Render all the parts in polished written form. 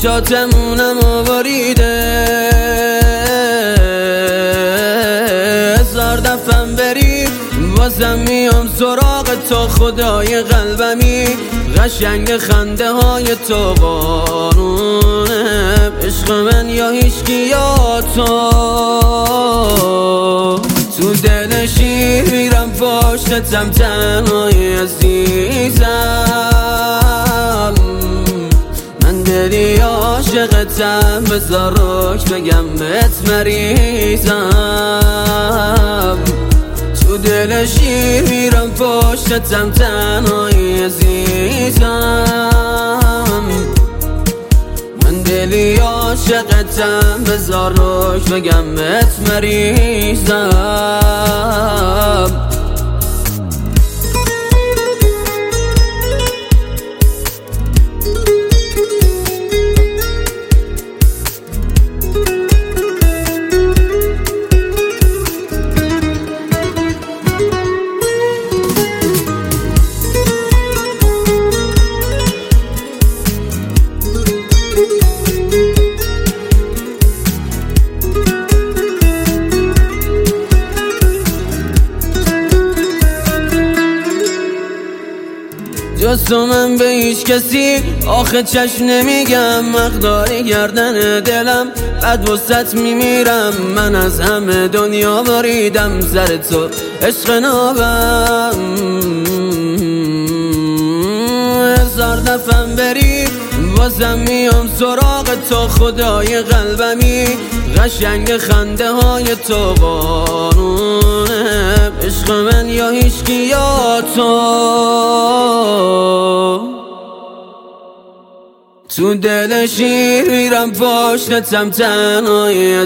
چشاتمونم آوریده، هزار دفعم بری بازم میام سراغ تو. خدای قلبمی قشنگ خنده های تو قانونه، عشق من یا هیچکی یا تو. تو دل شیر میرم پشتتم تنهای عزیزم، من دلی عاشقتم، بذار رک بگم بهت مریضم. تو دل شیر میرم پشتتم تنهای عزیزم، من دلی عاشقتم، بذار رک بگم بهت مریضم. جز تو من به هیچ کسی آخه چشم نمیگم، مقداری گردن دلم بعد وسط میمیرم. من از همه دنیا بریدم سر تو عشق نابم، هزار دفعم بری بازم میام سراغ تو. خدای قلبمی قشنگ خنده های تو قانونه، عشق من یا هیچکی یا تو. تو دل شیر میرم پشتتم تنهای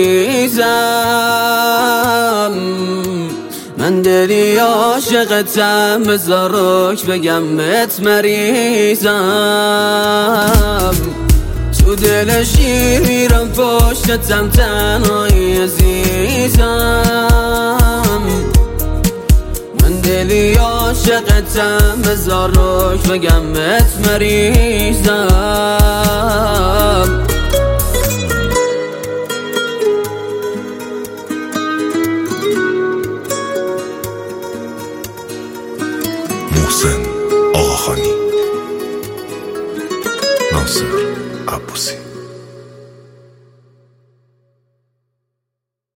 عزیزم، من دلی عاشقتم، بذار رک بگم بهت مریضم. تو دل شیر میرم پشتتم تنهای عزیزم، من دلی عاشقتم، بذار رک بگم بهت مریضم. محسن آقاخانی، ناصر عباسی.